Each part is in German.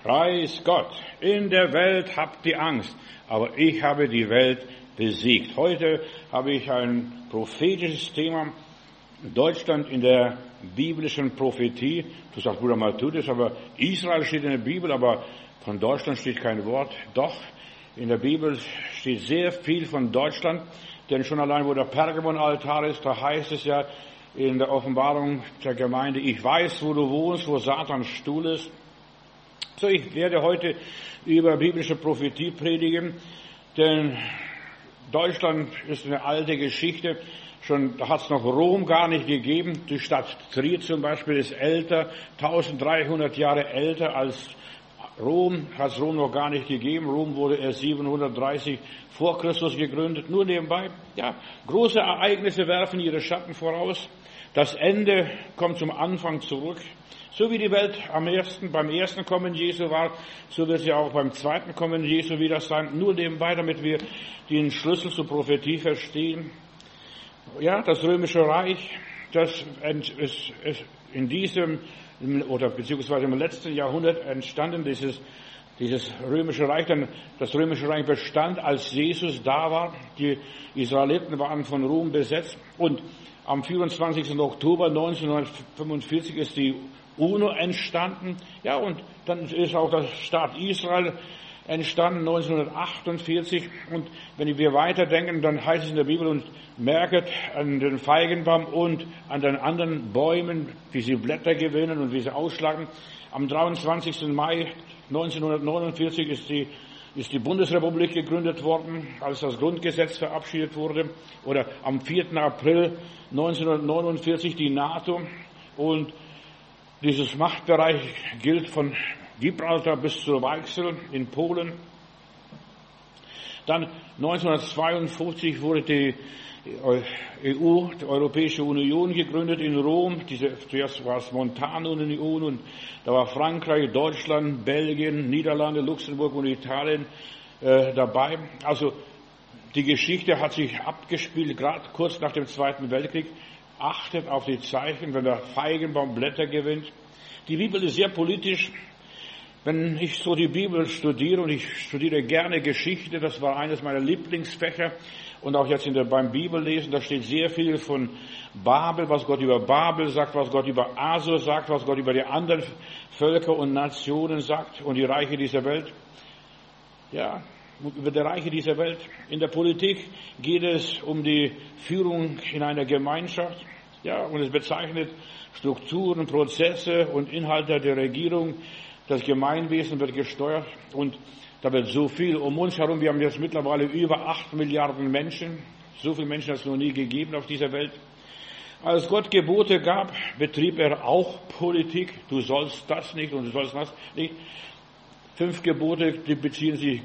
Preis Gott. In der Welt habt ihr Angst, aber ich habe die Welt besiegt. Heute habe ich ein prophetisches Thema. Deutschland in der biblischen Prophetie. Du sagst, Bruder Matthäus, aber Israel steht in der Bibel, aber von Deutschland steht kein Wort. Doch, in der Bibel steht sehr viel von Deutschland, denn schon allein, wo der Pergamon-Altar ist, da heißt es ja in der Offenbarung der Gemeinde, ich weiß, wo du wohnst, wo Satans Stuhl ist. So, ich werde heute über biblische Prophetie predigen, denn Deutschland ist eine alte Geschichte. Schon, da hat es noch Rom gar nicht gegeben. Die Stadt Trier zum Beispiel ist älter, 1300 Jahre älter als Rom, hat es Rom noch gar nicht gegeben. Rom wurde erst 730 vor Christus gegründet. Nur nebenbei, ja, große Ereignisse werfen ihre Schatten voraus. Das Ende kommt zum Anfang zurück. So wie die Welt beim ersten Kommen Jesu war, so wird sie auch beim zweiten Kommen Jesu wieder sein. Nur nebenbei, damit wir den Schlüssel zur Prophetie verstehen. Ja, das Römische Reich, das ist in diesem, oder beziehungsweise im letzten Jahrhundert entstanden, dieses Römische Reich. Denn das Römische Reich bestand, als Jesus da war. Die Israeliten waren von Rom besetzt. Und am 24. Oktober 1945 ist die UNO entstanden. Ja, und dann ist auch der Staat Israel entstanden 1948. Und wenn wir weiterdenken, dann heißt es in der Bibel, und merket an den Feigenbaum und an den anderen Bäumen, wie sie Blätter gewinnen und wie sie ausschlagen. Am 23. Mai 1949 ist die Bundesrepublik gegründet worden, als das Grundgesetz verabschiedet wurde. Oder am 4. April 1949 die NATO. Und dieses Machtbereich gilt von Gibraltar bis zur Weichsel in Polen. Dann 1952 wurde die EU, die Europäische Union, gegründet in Rom. Zuerst war es Montanunion und da war Frankreich, Deutschland, Belgien, Niederlande, Luxemburg und Italien dabei. Also die Geschichte hat sich abgespielt, gerade kurz nach dem Zweiten Weltkrieg. Achtet auf die Zeichen, wenn der Feigenbaum Blätter gewinnt. Die Bibel ist sehr politisch. Wenn ich so die Bibel studiere, und ich studiere gerne Geschichte, das war eines meiner Lieblingsfächer, und auch jetzt beim Bibellesen, da steht sehr viel von Babel, was Gott über Babel sagt, was Gott über Asur sagt, was Gott über die anderen Völker und Nationen sagt und die Reiche dieser Welt. Ja, über die Reiche dieser Welt. In der Politik geht es um die Führung in einer Gemeinschaft. Ja, und es bezeichnet Strukturen, Prozesse und Inhalte der Regierung. Das Gemeinwesen wird gesteuert und da wird so viel um uns herum. Wir haben jetzt mittlerweile über 8 Milliarden Menschen. So viele Menschen hat es noch nie gegeben auf dieser Welt. Als Gott Gebote gab, betrieb er auch Politik. Du sollst das nicht und du sollst das nicht. 5 Gebote, die beziehen sich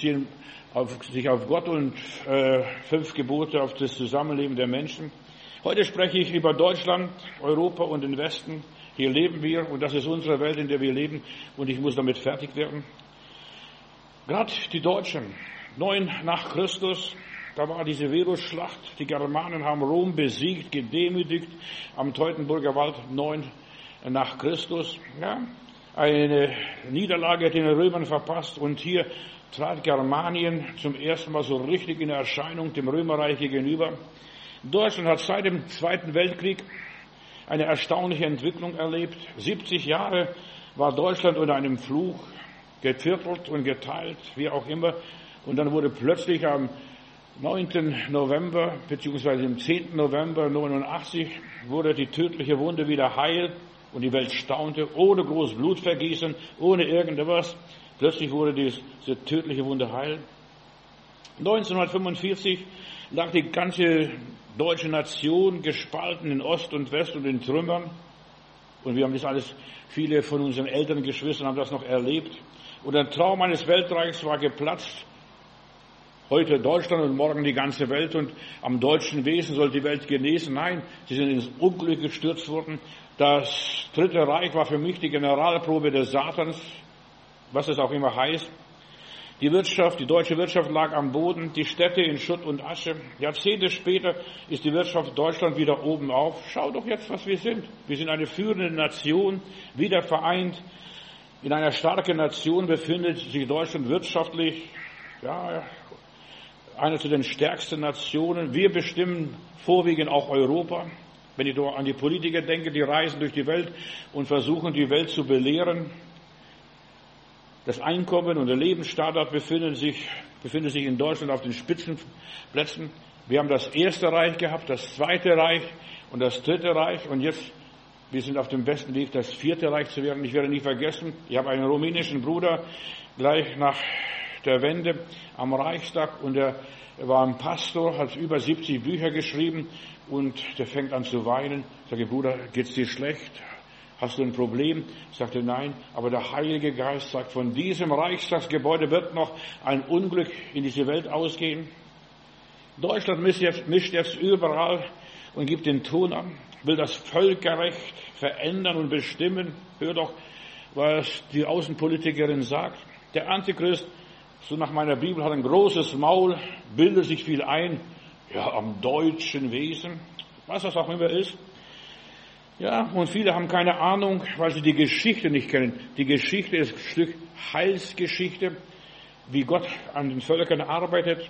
auf Gott und 5 Gebote auf das Zusammenleben der Menschen. Heute spreche ich über Deutschland, Europa und den Westen. Hier leben wir und das ist unsere Welt, in der wir leben und ich muss damit fertig werden. Gerade die Deutschen, 9 nach Christus, da war diese Verusschlacht. Die Germanen haben Rom besiegt, gedemütigt am Teutoburger Wald, 9 nach Christus. Ja, eine Niederlage hat den Römern verpasst und hier trat Germanien zum ersten Mal so richtig in Erscheinung dem Römerreich gegenüber. Deutschland hat seit dem Zweiten Weltkrieg eine erstaunliche Entwicklung erlebt. 70 Jahre war Deutschland unter einem Fluch, geviertelt und geteilt, wie auch immer. Und dann wurde plötzlich am 9. November, beziehungsweise am 10. November 89, wurde die tödliche Wunde wieder heil. Und die Welt staunte, ohne großes Blutvergießen, ohne irgendetwas. Plötzlich wurde diese tödliche Wunde heil. 1945 lag die ganze deutsche Nation gespalten in Ost und West und in Trümmern. Und wir haben das alles, viele von unseren älteren Geschwistern haben das noch erlebt. Und der Traum eines Weltreichs war geplatzt. Heute Deutschland und morgen die ganze Welt. Und am deutschen Wesen soll die Welt genesen. Nein, sie sind ins Unglück gestürzt worden. Das Dritte Reich war für mich die Generalprobe des Satans, was es auch immer heißt. Die deutsche Wirtschaft lag am Boden, die Städte in Schutt und Asche. Jahrzehnte später ist die Wirtschaft Deutschland wieder oben auf. Schau doch jetzt, was wir sind. Wir sind eine führende Nation, wieder vereint. In einer starken Nation befindet sich Deutschland wirtschaftlich, ja, eine zu den stärksten Nationen. Wir bestimmen vorwiegend auch Europa. Wenn ich an die Politiker denke, die reisen durch die Welt und versuchen, die Welt zu belehren. Das Einkommen und der Lebensstandard befindet sich in Deutschland auf den Spitzenplätzen. Wir haben das Erste Reich gehabt, das Zweite Reich und das Dritte Reich. Und jetzt, wir sind auf dem besten Weg, das Vierte Reich zu werden. Ich werde nie vergessen, ich habe einen rumänischen Bruder gleich nach der Wende am Reichstag und er war ein Pastor, hat über 70 Bücher geschrieben und der fängt an zu weinen. Ich sage, Bruder, geht's dir schlecht? Hast du ein Problem? Ich sagte, nein, aber der Heilige Geist sagt, von diesem Reichstagsgebäude wird noch ein Unglück in diese Welt ausgehen. Deutschland mischt jetzt überall und gibt den Ton an, will das Völkerrecht verändern und bestimmen. Hör doch, was die Außenpolitikerin sagt. Der Antichrist, so nach meiner Bibel, hat ein großes Maul, bildet sich viel ein, ja, am deutschen Wesen, was das auch immer ist. Ja, und viele haben keine Ahnung, weil sie die Geschichte nicht kennen. Die Geschichte ist ein Stück Heilsgeschichte, wie Gott an den Völkern arbeitet.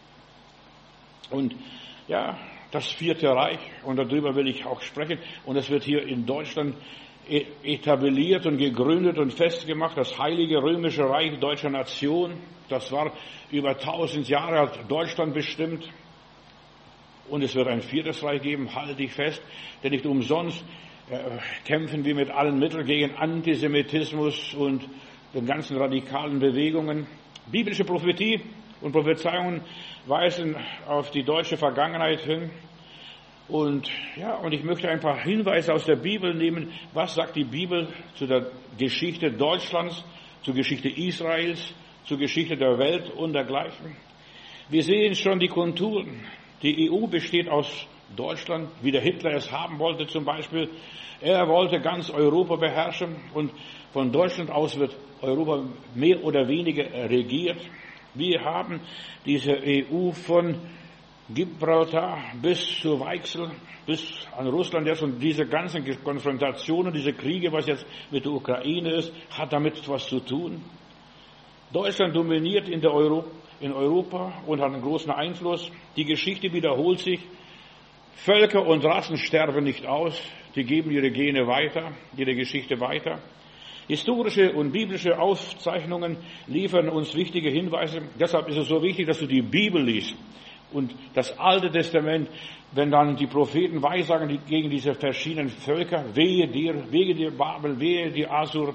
Und ja, das Vierte Reich, und darüber will ich auch sprechen. Und das wird hier in Deutschland etabliert und gegründet und festgemacht. Das Heilige Römische Reich deutscher Nation, das war über 1000 Jahre, hat Deutschland bestimmt. Und es wird ein Viertes Reich geben, halte ich fest, denn nicht umsonst kämpfen wir mit allen Mitteln gegen Antisemitismus und den ganzen radikalen Bewegungen. Biblische Prophetie und Prophezeiungen weisen auf die deutsche Vergangenheit hin. Und ich möchte ein paar Hinweise aus der Bibel nehmen. Was sagt die Bibel zu der Geschichte Deutschlands, zur Geschichte Israels, zur Geschichte der Welt und dergleichen? Wir sehen schon die Konturen. Die EU besteht aus Deutschland, wie der Hitler es haben wollte zum Beispiel. Er wollte ganz Europa beherrschen und von Deutschland aus wird Europa mehr oder weniger regiert. Wir haben diese EU von Gibraltar bis zur Weichsel, bis an Russland jetzt, und diese ganzen Konfrontationen, diese Kriege, was jetzt mit der Ukraine ist, hat damit was zu tun. Deutschland dominiert in Europa und hat einen großen Einfluss. Die Geschichte wiederholt sich. Völker und Rassen sterben nicht aus. Die geben ihre Gene weiter, ihre Geschichte weiter. Historische und biblische Aufzeichnungen liefern uns wichtige Hinweise. Deshalb ist es so wichtig, dass du die Bibel liest. Und das Alte Testament, wenn dann die Propheten weissagen gegen diese verschiedenen Völker, wehe dir Babel, wehe dir Assur,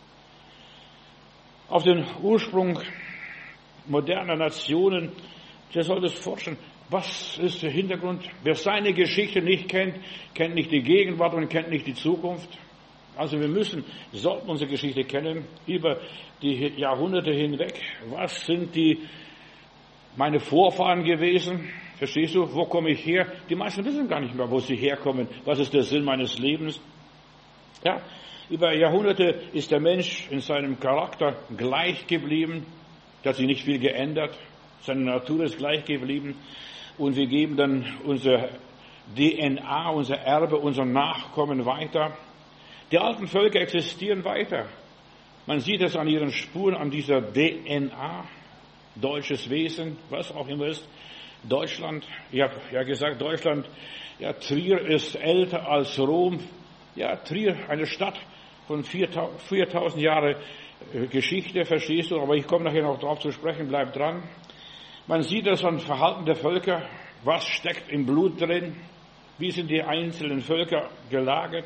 auf den Ursprung moderner Nationen, der soll das forschen. Was ist der Hintergrund? Wer seine Geschichte nicht kennt, kennt nicht die Gegenwart und kennt nicht die Zukunft. Also wir sollten unsere Geschichte kennen, über die Jahrhunderte hinweg. Was sind meine Vorfahren gewesen? Verstehst du? Wo komme ich her? Die meisten wissen gar nicht mehr, wo sie herkommen. Was ist der Sinn meines Lebens? Ja, über Jahrhunderte ist der Mensch in seinem Charakter gleich geblieben. Da hat sich nicht viel geändert. Seine Natur ist gleich geblieben. Und wir geben dann unsere DNA, unser Erbe, unseren Nachkommen weiter. Die alten Völker existieren weiter. Man sieht es an ihren Spuren, an dieser DNA. Deutsches Wesen, was auch immer ist. Deutschland, ich habe ja gesagt, Deutschland, ja, Trier ist älter als Rom. Ja, Trier, eine Stadt von 4000 Jahre Geschichte, verstehst du, aber ich komme nachher noch drauf zu sprechen, bleib dran. Man sieht das an Verhalten der Völker, was steckt im Blut drin, wie sind die einzelnen Völker gelagert.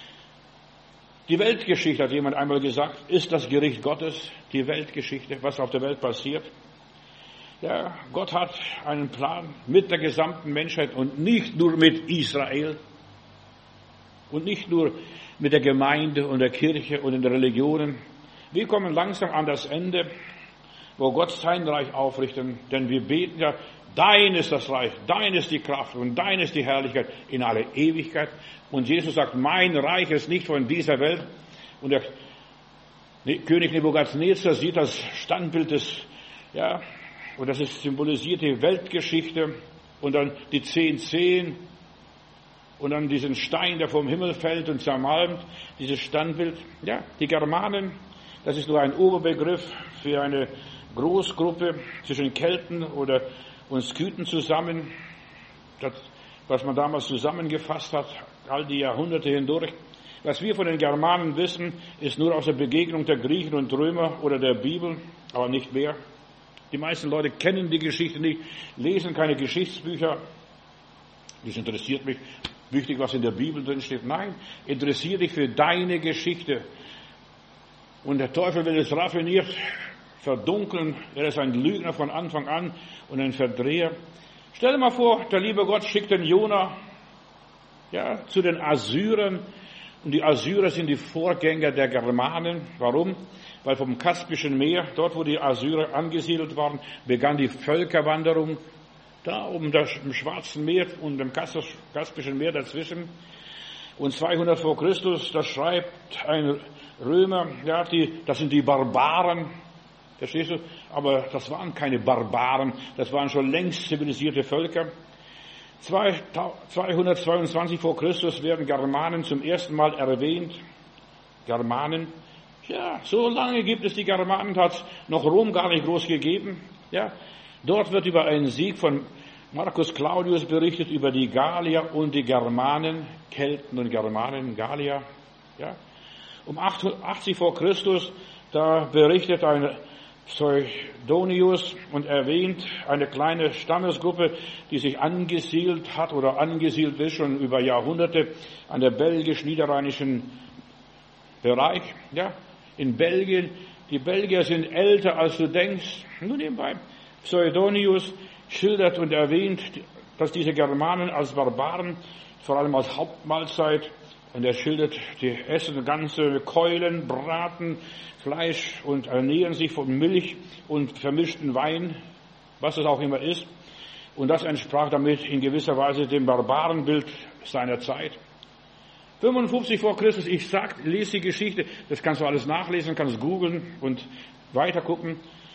Die Weltgeschichte, hat jemand einmal gesagt, ist das Gericht Gottes, die Weltgeschichte, was auf der Welt passiert. Ja, Gott hat einen Plan mit der gesamten Menschheit und nicht nur mit Israel und nicht nur mit der Gemeinde und der Kirche und den Religionen. Wir kommen langsam an das Ende, wo Gott sein Reich aufrichten, denn wir beten ja, dein ist das Reich, dein ist die Kraft und dein ist die Herrlichkeit in alle Ewigkeit. Und Jesus sagt, mein Reich ist nicht von dieser Welt. Und der König Nebukadnezar sieht das Standbild und das ist symbolisiert die Weltgeschichte und dann die 10 Zehen und dann diesen Stein, der vom Himmel fällt und zermalmt, dieses Standbild. Ja, die Germanen, Das ist nur ein Oberbegriff für eine Großgruppe zwischen Kelten und Skythen zusammen, das, was man damals zusammengefasst hat, all die Jahrhunderte hindurch. Was wir von den Germanen wissen, ist nur aus der Begegnung der Griechen und Römer oder der Bibel, aber nicht mehr. Die meisten Leute kennen die Geschichte nicht, lesen keine Geschichtsbücher. Das interessiert mich. Wichtig, was in der Bibel drin steht. Nein, interessiere dich für deine Geschichte. Und der Teufel will es raffiniert verdunkeln. Er ist ein Lügner von Anfang an und ein Verdreher. Stell dir mal vor, der liebe Gott schickt den Jona zu den Assyrern. Und die Assyrer sind die Vorgänger der Germanen. Warum? Weil vom Kaspischen Meer, dort wo die Assyrer angesiedelt waren, begann die Völkerwanderung. Da im Schwarzen Meer und dem Kaspischen Meer dazwischen. Und 200 vor Christus, da schreibt ein Römer, das sind die Barbaren. Verstehst du? Aber das waren keine Barbaren, das waren schon längst zivilisierte Völker. 222 vor Christus werden Germanen zum ersten Mal erwähnt. Germanen. So lange gibt es die Germanen, hat es noch Rom gar nicht groß gegeben. Dort wird über einen Sieg von Marcus Claudius berichtet, über die Gallier und die Germanen, Kelten und Germanen, Gallier. Um 80 vor Christus, da berichtet ein Pseudonius und erwähnt eine kleine Stammesgruppe, die sich angesiedelt hat oder angesiedelt ist schon über Jahrhunderte an der belgisch-niederrheinischen Bereich. In Belgien, die Belgier sind älter als du denkst. Nur nebenbei, Pseudonius schildert und erwähnt, dass diese Germanen als Barbaren, vor allem als Hauptmahlzeit, und er schildert, die essen ganze Keulen, braten Fleisch und ernähren sich von Milch und vermischten Wein, was es auch immer ist. Und das entsprach damit in gewisser Weise dem Barbarenbild seiner Zeit. 55 vor Christus, lese die Geschichte, das kannst du alles nachlesen, kannst googeln und weiter gucken.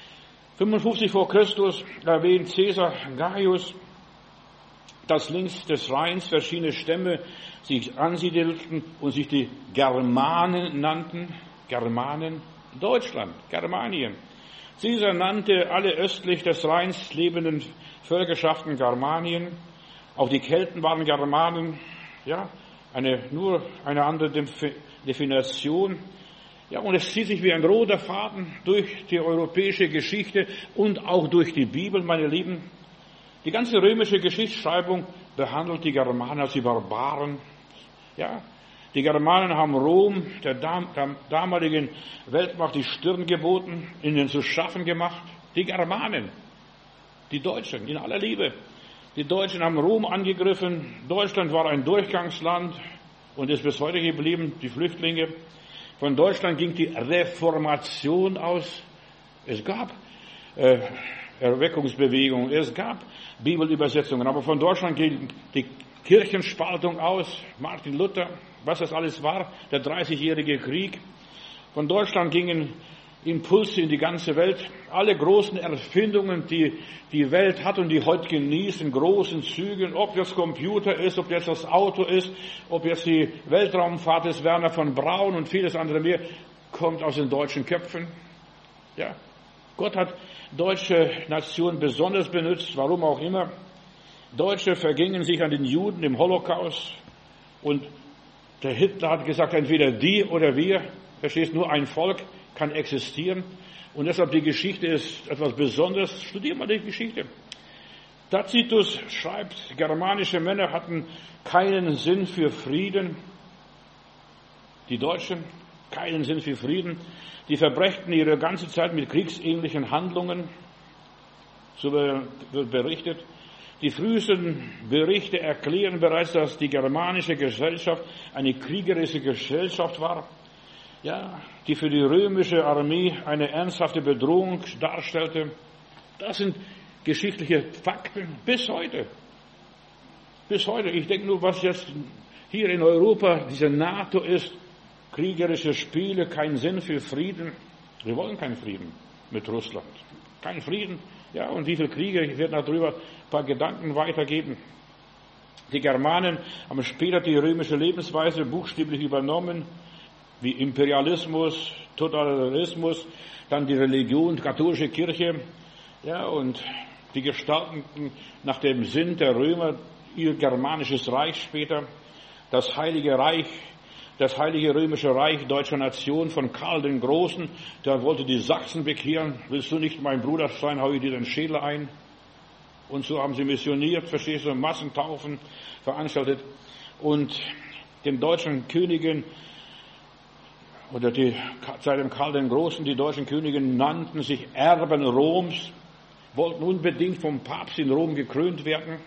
55 vor Christus erwähnt Caesar Gaius, dass links des Rheins verschiedene Stämme sich ansiedelten und sich die Germanen nannten. Germanen, Deutschland, Germanien. Caesar nannte alle östlich des Rheins lebenden Völkerschaften Germanien. Auch die Kelten waren Germanen. Nur eine andere Definition. Und es zieht sich wie ein roter Faden durch die europäische Geschichte und auch durch die Bibel, meine Lieben. Die ganze römische Geschichtsschreibung behandelt die Germanen als die Barbaren. Die Germanen haben Rom, der damaligen Weltmacht, die Stirn geboten, ihnen zu schaffen gemacht. Die Germanen, die Deutschen, in aller Liebe. Die Deutschen haben Rom angegriffen. Deutschland war ein Durchgangsland und ist bis heute geblieben, die Flüchtlinge. Von Deutschland ging die Reformation aus. Es gab Erweckungsbewegungen, es gab Bibelübersetzungen, aber von Deutschland ging die Kirchenspaltung aus, Martin Luther, was das alles war, der 30-jährige Krieg. Von Deutschland gingen Impulse in die ganze Welt. Alle großen Erfindungen, die die Welt hat und die heute genießen, großen Zügen, ob jetzt Computer ist, ob jetzt das Auto ist, ob jetzt die Weltraumfahrt ist, Werner von Braun und vieles andere mehr, kommt aus den deutschen Köpfen. Gott hat deutsche Nation besonders benutzt, warum auch immer. Deutsche vergingen sich an den Juden im Holocaust und der Hitler hat gesagt, entweder die oder wir, verstehst, nur ein Volk kann existieren und deshalb die Geschichte ist etwas Besonderes. Studier mal die Geschichte. Tacitus schreibt, germanische Männer hatten keinen Sinn für Frieden. Die Deutschen, keinen Sinn für Frieden. Die verbrächten ihre ganze Zeit mit kriegsähnlichen Handlungen. So wird berichtet. Die frühesten Berichte erklären bereits, dass die germanische Gesellschaft eine kriegerische Gesellschaft war, die für die römische Armee eine ernsthafte Bedrohung darstellte. Das sind geschichtliche Fakten bis heute. Bis heute. Ich denke nur, was jetzt hier in Europa diese NATO ist, kriegerische Spiele, kein Sinn für Frieden. Wir wollen keinen Frieden mit Russland. Kein Frieden. Und wie viele Kriege, ich werde darüber ein paar Gedanken weitergeben. Die Germanen haben später die römische Lebensweise buchstäblich übernommen. wie Imperialismus, Totalitarismus, dann die Religion, katholische Kirche, ja, und die gestalteten nach dem Sinn der Römer ihr germanisches Reich später, das Heilige Reich, das Heilige Römische Reich deutscher Nation von Karl den Großen, der wollte die Sachsen bekehren. Willst du nicht mein Bruder sein, hau ich dir den Schädel ein. Und so haben sie missioniert, verstehst du, Massentaufen veranstaltet. Und den deutschen Königen, oder seit dem Karl den Großen, die deutschen Könige nannten sich Erben Roms, wollten unbedingt vom Papst in Rom gekrönt werden.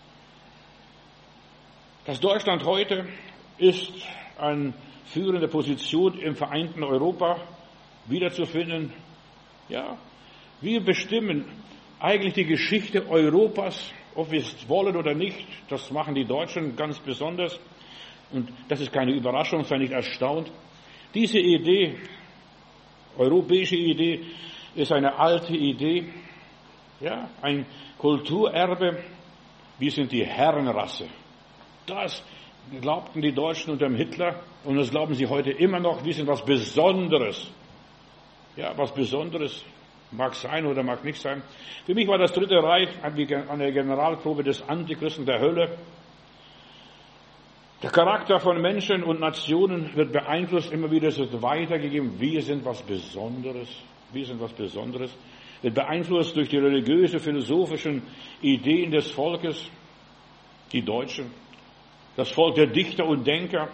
Das Deutschland heute ist eine führende Position im vereinten Europa wiederzufinden. Ja, wir bestimmen eigentlich die Geschichte Europas, ob wir es wollen oder nicht. Das machen die Deutschen ganz besonders. Und das ist keine Überraschung, sei nicht erstaunt. Diese Idee, europäische Idee, ist eine alte Idee. Ja, ein Kulturerbe. Wir sind die Herrenrasse. Das glaubten die Deutschen unter dem Hitler und das glauben sie heute immer noch. Wir sind was Besonderes. Ja, was Besonderes. Mag sein oder mag nicht sein. Für mich war das Dritte Reich eine Generalprobe des Antichristen der Hölle. Der Charakter von Menschen und Nationen wird beeinflusst, immer wieder ist es weitergegeben. Wir sind was Besonderes. Wir sind was Besonderes. Wird beeinflusst durch die religiöse, philosophischen Ideen des Volkes, die Deutschen. Das Volk der Dichter und Denker.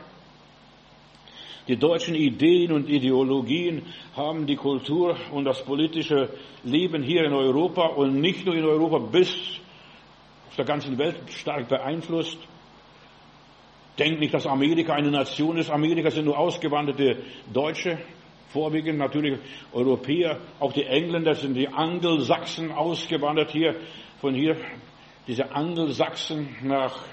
Die deutschen Ideen und Ideologien haben die Kultur und das politische Leben hier in Europa und nicht nur in Europa bis auf der ganzen Welt stark beeinflusst. Denkt nicht, dass Amerika eine Nation ist. Amerika sind nur ausgewanderte Deutsche, vorwiegend natürlich Europäer. Auch die Engländer sind die Angelsachsen ausgewandert hier, von hier, diese Angelsachsen nach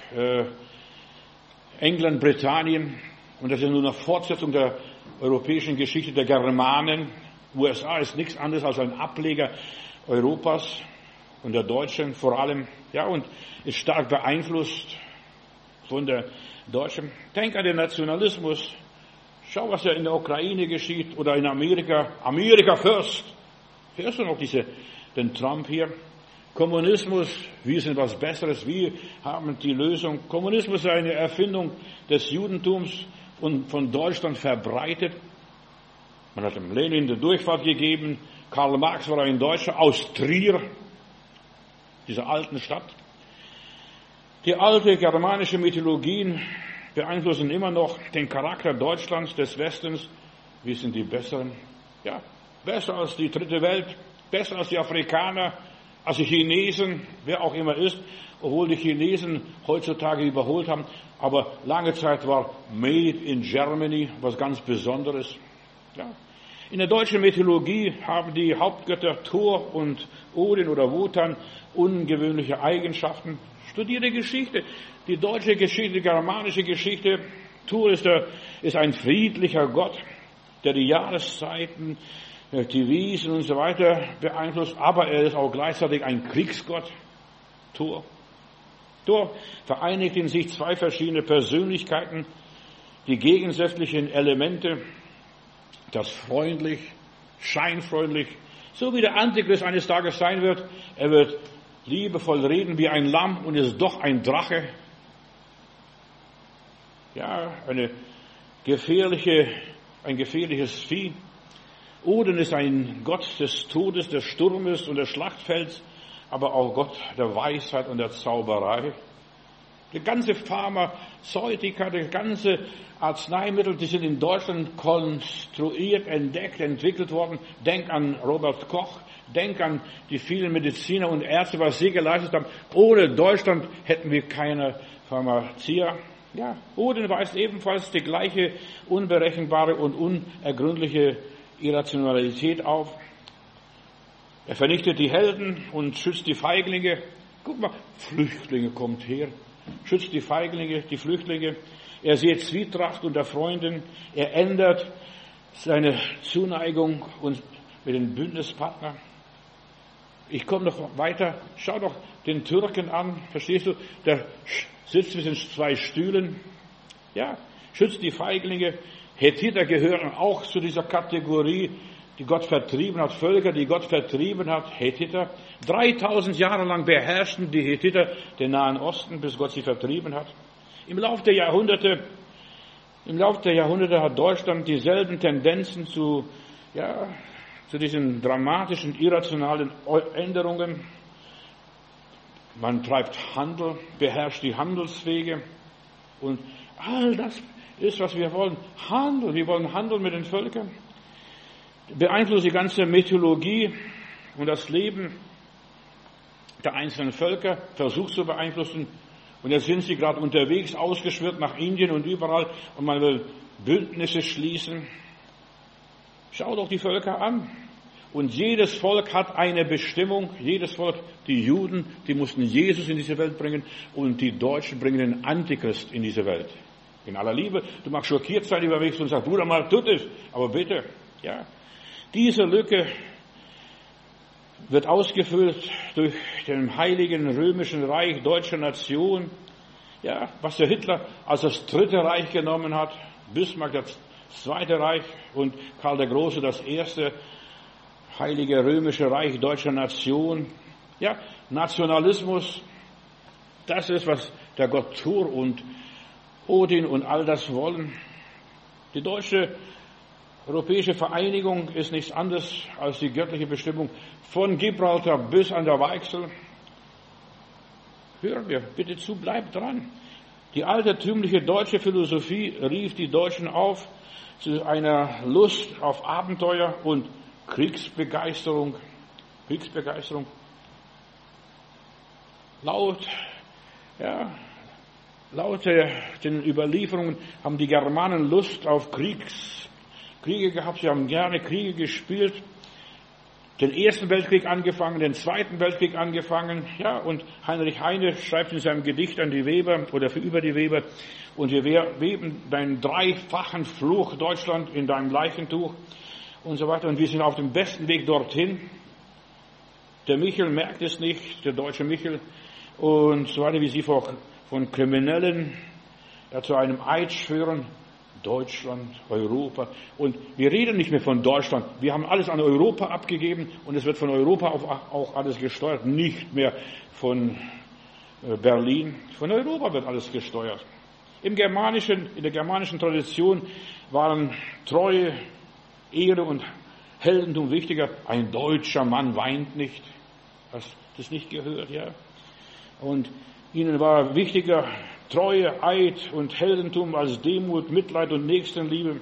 England, Britannien. Und das ist nur eine Fortsetzung der europäischen Geschichte der Germanen. USA ist nichts anderes als ein Ableger Europas und der Deutschen vor allem. Ja, und ist stark beeinflusst von der Deutschen. Denk an den Nationalismus. Schau, was ja in der Ukraine geschieht oder in Amerika. America first. Hörst du noch den Trump hier? Kommunismus, wir sind was Besseres, wir haben die Lösung. Kommunismus ist eine Erfindung des Judentums und von Deutschland verbreitet. Man hat dem Lenin die Durchfahrt gegeben. Karl Marx war ein Deutscher aus Trier, dieser alten Stadt. Die alte germanische Mythologien beeinflussen immer noch den Charakter Deutschlands, des Westens. Wir sind die Besseren. Ja, besser als die dritte Welt, besser als die Afrikaner, als die Chinesen, wer auch immer ist, obwohl die Chinesen heutzutage überholt haben. Aber lange Zeit war Made in Germany was ganz Besonderes. Ja. In der deutschen Mythologie haben die Hauptgötter Thor und Odin oder Wotan ungewöhnliche Eigenschaften. Studiere Geschichte. Die deutsche Geschichte, die germanische Geschichte. Thor ist ein friedlicher Gott, der die Jahreszeiten, die Wiesen und so weiter beeinflusst, aber er ist auch gleichzeitig ein Kriegsgott. Thor vereinigt in sich zwei verschiedene Persönlichkeiten, die gegensätzlichen Elemente, das freundlich, scheinfreundlich, so wie der Antichrist eines Tages sein wird. Er wird liebevoll reden wie ein Lamm und ist doch ein Drache. Ja, ein gefährliches Vieh. Odin ist ein Gott des Todes, des Sturmes und des Schlachtfelds, aber auch Gott der Weisheit und der Zauberei. Die ganze Pharmazeutika, die ganze Arzneimittel, die sind in Deutschland konstruiert, entdeckt, entwickelt worden. Denk an Robert Koch, denk an die vielen Mediziner und Ärzte, was sie geleistet haben. Ohne Deutschland hätten wir keine Pharmazier. Ja, Odin weist ebenfalls die gleiche unberechenbare und unergründliche Irrationalität auf. Er vernichtet die Helden und schützt die Feiglinge. Guck mal, Flüchtlinge kommt her. Schützt die Feiglinge, die Flüchtlinge. Er sieht Zwietracht unter Freunden. Er ändert seine Zuneigung und mit den Bündnispartnern. Ich komme noch weiter. Schau doch den Türken an. Verstehst du? Der sitzt zwischen zwei Stühlen. Ja, schützt die Feiglinge, Hethiter gehören auch zu dieser Kategorie, die Gott vertrieben hat, Völker, die Gott vertrieben hat, Hethiter. 3000 Jahre lang beherrschten die Hethiter den Nahen Osten, bis Gott sie vertrieben hat. Im Laufe der Jahrhunderte hat Deutschland dieselben Tendenzen zu diesen dramatischen, irrationalen Änderungen. Man treibt Handel, beherrscht die Handelswege und all das ist, was wir wollen. Handel, wir wollen Handel mit den Völkern. Beeinflusst die ganze Mythologie und das Leben der einzelnen Völker, versucht zu beeinflussen. Und jetzt sind sie gerade unterwegs, ausgeschwirrt nach Indien und überall und man will Bündnisse schließen. Schau doch die Völker an. Und jedes Volk hat eine Bestimmung. Jedes Volk, die Juden, die mussten Jesus in diese Welt bringen und die Deutschen bringen den Antichrist in diese Welt. In aller Liebe, du magst schockiert sein überwegs und sagst, Bruder, mal tut es, aber bitte, ja. Diese Lücke wird ausgefüllt durch den heiligen römischen Reich deutscher Nation, ja, was der Hitler als das Dritte Reich genommen hat, Bismarck das Zweite Reich und Karl der Große das Erste heilige römische Reich deutscher Nation. Ja, Nationalismus, das ist, was der Gott Thor und Odin und all das wollen. Die deutsche europäische Vereinigung ist nichts anderes als die göttliche Bestimmung von Gibraltar bis an der Weichsel. Hören wir bitte zu, bleibt dran. Die altertümliche deutsche Philosophie rief die Deutschen auf zu einer Lust auf Abenteuer und Kriegsbegeisterung. Laut den Überlieferungen haben die Germanen Lust auf Kriege gehabt. Sie haben gerne Kriege gespielt. Den Ersten Weltkrieg angefangen, den Zweiten Weltkrieg angefangen. Ja, und Heinrich Heine schreibt in seinem Gedicht an die Weber oder über die Weber, und wir weben deinen dreifachen Fluch Deutschland in deinem Leichentuch und so weiter. Und wir sind auf dem besten Weg dorthin. Der Michel merkt es nicht, der deutsche Michel, und so weiter, wie sie von Kriminellen zu einem Eid schwören. Deutschland, Europa. Und wir reden nicht mehr von Deutschland. Wir haben alles an Europa abgegeben und es wird von Europa auch alles gesteuert. Nicht mehr von Berlin. Von Europa wird alles gesteuert. In der germanischen Tradition waren Treue, Ehre und Heldentum wichtiger. Ein deutscher Mann weint nicht. Hast du das nicht gehört, ja? Und ihnen war wichtiger Treue, Eid und Heldentum als Demut, Mitleid und Nächstenliebe.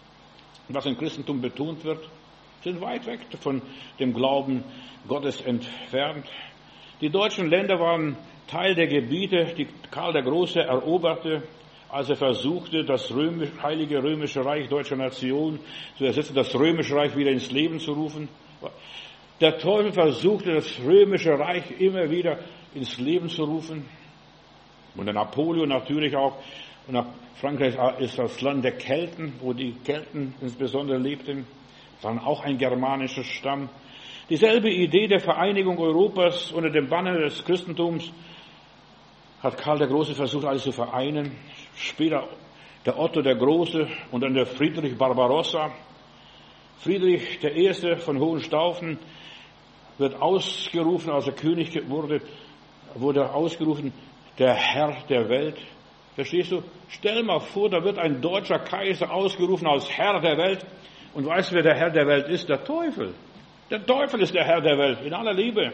Was im Christentum betont wird, sind weit weg von dem Glauben Gottes entfernt. Die deutschen Länder waren Teil der Gebiete, die Karl der Große eroberte, als er versuchte, das heilige römische Reich deutscher Nation zu ersetzen, das römische Reich wieder ins Leben zu rufen. Der Teufel versuchte, das römische Reich immer wieder ins Leben zu rufen. Und der Napoleon natürlich auch. Und nach Frankreich ist das Land der Kelten, wo die Kelten insbesondere lebten. Das war auch ein germanischer Stamm. Dieselbe Idee der Vereinigung Europas unter dem Banner des Christentums hat Karl der Große versucht, alles zu vereinen. Später der Otto der Große und dann der Friedrich Barbarossa. Friedrich I. von Hohenstaufen wird ausgerufen, als er König wurde ausgerufen, der Herr der Welt. Verstehst du? Stell mal vor, da wird ein deutscher Kaiser ausgerufen als Herr der Welt. Und weißt du, wer der Herr der Welt ist? Der Teufel. Der Teufel ist der Herr der Welt, in aller Liebe.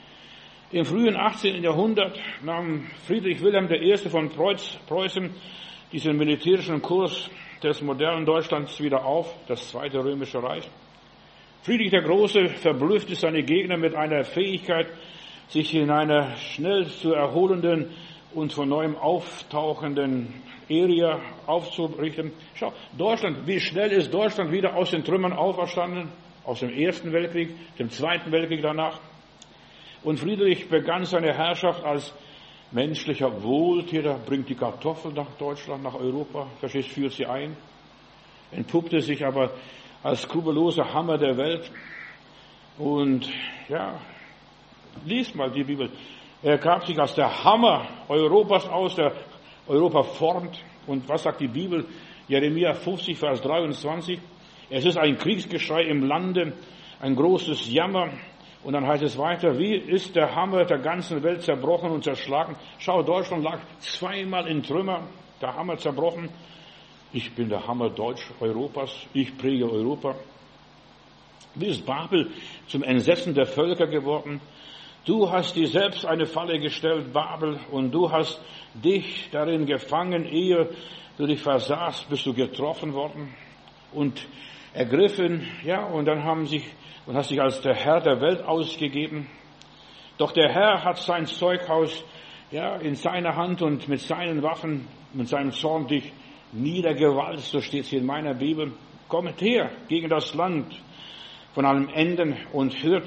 Im frühen 18. Jahrhundert nahm Friedrich Wilhelm I. von Preußen diesen militärischen Kurs des modernen Deutschlands wieder auf, das Zweite Römische Reich. Friedrich der Große verblüffte seine Gegner mit einer Fähigkeit, sich in einer schnell zu erholenden und von neuem auftauchenden Area aufzurichten. Schau, Deutschland, wie schnell ist Deutschland wieder aus den Trümmern auferstanden? Aus dem Ersten Weltkrieg, dem Zweiten Weltkrieg danach. Und Friedrich begann seine Herrschaft als menschlicher Wohltäter, bringt die Kartoffel nach Deutschland, nach Europa, verstehst, führt sie ein, entpuppte sich aber als skrupelloser Hammer der Welt. Und ja, lies mal die Bibel. Er gab sich als der Hammer Europas aus, der Europa formt. Und was sagt die Bibel Jeremia 50, Vers 23. Es ist ein Kriegsgeschrei im Lande, ein großes Jammer. Und dann heißt es weiter, wie ist der Hammer der ganzen Welt zerbrochen und zerschlagen? Schau, Deutschland lag zweimal in Trümmer, der Hammer zerbrochen. Ich bin der Hammer Europas, ich präge Europa. Wie ist Babel zum Entsetzen der Völker geworden? Du hast dir selbst eine Falle gestellt, Babel, und du hast dich darin gefangen, ehe du dich versahst, bist du getroffen worden und ergriffen, ja, und dann hast dich als der Herr der Welt ausgegeben. Doch der Herr hat sein Zeughaus, ja, in seiner Hand und mit seinen Waffen, mit seinem Zorn dich niedergewalzt, so steht es hier in meiner Bibel. Kommt her gegen das Land von allen Enden und hört,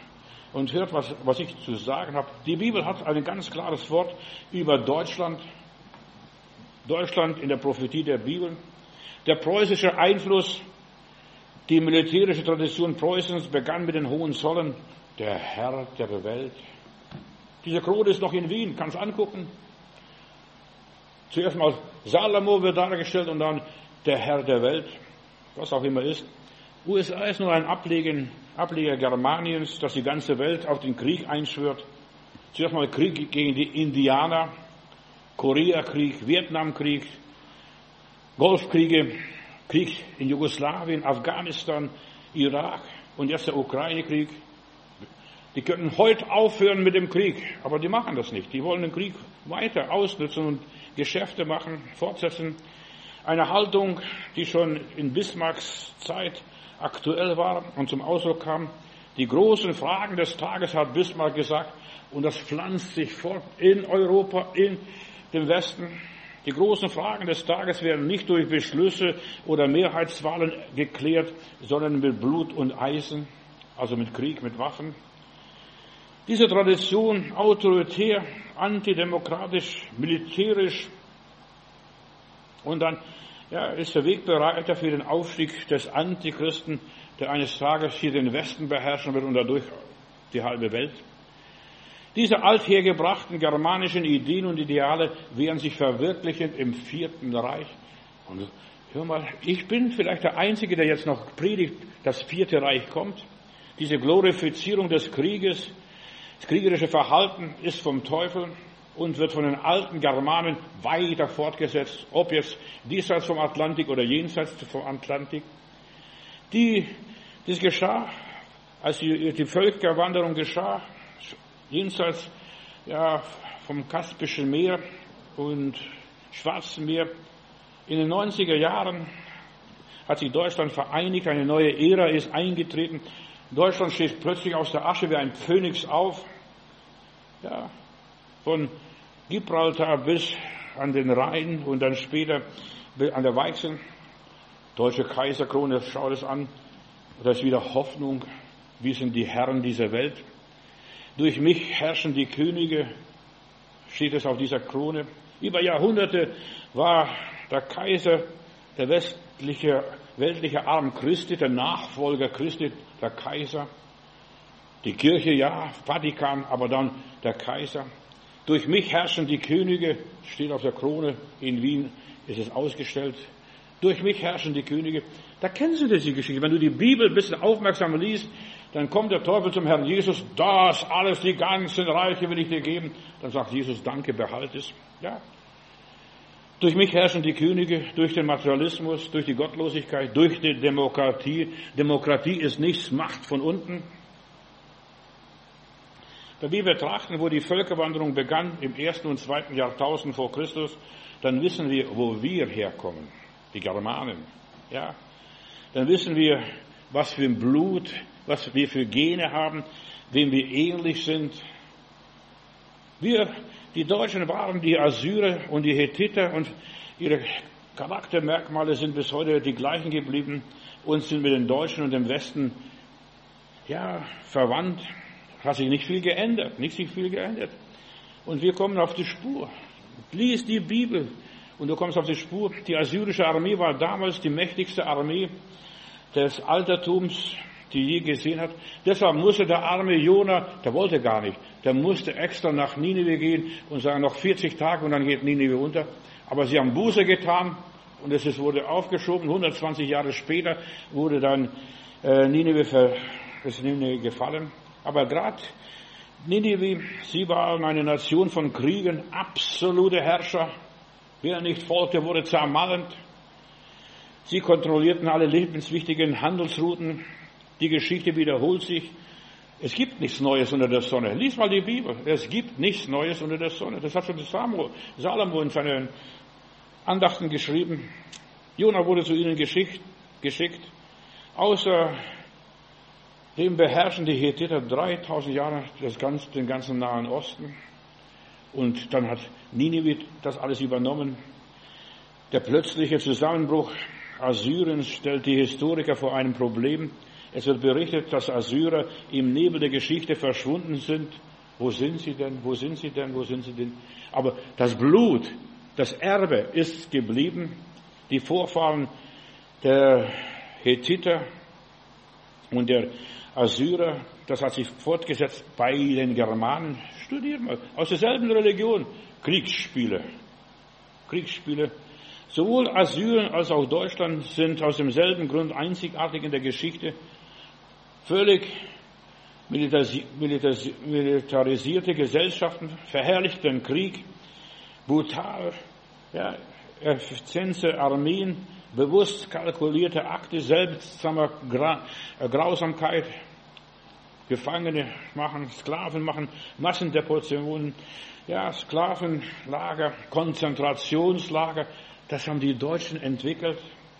was ich zu sagen habe. Die Bibel hat ein ganz klares Wort über Deutschland. Deutschland in der Prophetie der Bibel. Der preußische Einfluss, die militärische Tradition Preußens begann mit den Hohenzollern. Der Herr der Welt. Diese Krone ist noch in Wien, kannst angucken. Zuerst mal Salomo wird dargestellt und dann der Herr der Welt, was auch immer ist. USA ist nur ein Ableger Germaniens, das die ganze Welt auf den Krieg einschwört. Zuerst mal Krieg gegen die Indianer, Koreakrieg, Vietnamkrieg, Golfkriege, Krieg in Jugoslawien, Afghanistan, Irak und jetzt der Ukraine-Krieg. Die könnten heute aufhören mit dem Krieg, aber die machen das nicht. Die wollen den Krieg weiter ausnutzen und Geschäfte machen, fortsetzen. Eine Haltung, die schon in Bismarcks Zeit aktuell war und zum Ausdruck kam. Die großen Fragen des Tages, hat Bismarck gesagt, und das pflanzt sich fort in Europa, in dem Westen. Die großen Fragen des Tages werden nicht durch Beschlüsse oder Mehrheitswahlen geklärt, sondern mit Blut und Eisen, also mit Krieg, mit Waffen. Diese Tradition, autoritär, antidemokratisch, militärisch, und dann ist der Wegbereiter für den Aufstieg des Antichristen, der eines Tages hier den Westen beherrschen wird und dadurch die halbe Welt. Diese althergebrachten germanischen Ideen und Ideale werden sich verwirklichen im 4. Reich. Und hör mal, ich bin vielleicht der Einzige, der jetzt noch predigt, das 4. Reich kommt. Diese Glorifizierung des Krieges, das kriegerische Verhalten ist vom Teufel und wird von den alten Germanen weiter fortgesetzt, ob jetzt diesseits vom Atlantik oder jenseits vom Atlantik. Das geschah, als die Völkerwanderung geschah, jenseits vom Kaspischen Meer und Schwarzen Meer. In den 90er Jahren hat sich Deutschland vereinigt, eine neue Ära ist eingetreten. Deutschland steht plötzlich aus der Asche wie ein Phönix auf. Ja, von Gibraltar bis an den Rhein und dann später an der Weichsel. Deutsche Kaiserkrone, schau das an. Da ist wieder Hoffnung. Wir sind die Herren dieser Welt. Durch mich herrschen die Könige, steht es auf dieser Krone. Über Jahrhunderte war der Kaiser der weltliche Arm Christi, der Nachfolger Christi, der Kaiser. Die Kirche, ja, Vatikan, aber dann der Kaiser. Durch mich herrschen die Könige, steht auf der Krone in Wien, ist es ausgestellt. Durch mich herrschen die Könige. Da kennst du diese Geschichte. Wenn du die Bibel ein bisschen aufmerksam liest, dann kommt der Teufel zum Herrn Jesus, das alles, die ganzen Reiche will ich dir geben. Dann sagt Jesus, danke, behalte es. Ja. Durch mich herrschen die Könige, durch den Materialismus, durch die Gottlosigkeit, durch die Demokratie. Demokratie ist nichts, Macht von unten. Wenn wir betrachten, wo die Völkerwanderung begann, im 1. und 2. Jahrtausend vor Christus, dann wissen wir, wo wir herkommen. Die Germanen. Ja. Dann wissen wir, was für ein Blut, was wir für Gene haben, wem wir ähnlich sind. Wir, die Deutschen, waren die Assyrer und die Hethiter und ihre Charaktermerkmale sind bis heute die gleichen geblieben und sind mit den Deutschen und dem Westen, verwandt. Hat sich nicht viel geändert, Und wir kommen auf die Spur. Lies die Bibel und du kommst auf die Spur. Die assyrische Armee war damals die mächtigste Armee des Altertums, die je gesehen hat. Deshalb musste der arme Jona, der wollte gar nicht, der musste extra nach Ninive gehen und sagen, noch 40 Tage und dann geht Ninive unter. Aber sie haben Buße getan und wurde aufgeschoben. 120 Jahre später wurde dann Ninive gefallen. Aber gerade Ninive, sie waren eine Nation von Kriegen, absolute Herrscher. Wer nicht folgte, wurde zermalmt. Sie kontrollierten alle lebenswichtigen Handelsrouten. Die Geschichte wiederholt sich. Es gibt nichts Neues unter der Sonne. Lies mal die Bibel. Es gibt nichts Neues unter der Sonne. Das hat schon Salomo in seinen Andachten geschrieben. Jona wurde zu ihnen geschickt. Außer dem beherrschen die Hethiter 3000 Jahre den ganzen Nahen Osten. Und dann hat Ninive das alles übernommen. Der plötzliche Zusammenbruch Assyriens stellt die Historiker vor einem Problem. Es wird berichtet, dass Assyrer im Nebel der Geschichte verschwunden sind. Wo sind sie denn? Wo sind sie denn? Wo sind sie denn? Aber das Blut, das Erbe ist geblieben. Die Vorfahren der Hethiter und der Assyrer, das hat sich fortgesetzt bei den Germanen. Studiert mal. Aus derselben Religion. Kriegsspiele. Sowohl Assyrien als auch Deutschland sind aus demselben Grund einzigartig in der Geschichte. Völlig militarisierte Gesellschaften, verherrlicht den Krieg, brutal, effiziente Armeen, bewusst kalkulierte Akte, seltsamer Grausamkeit, Gefangene machen, Sklaven machen, Massendeportationen, Sklavenlager, Konzentrationslager, das haben die Deutschen entwickelt.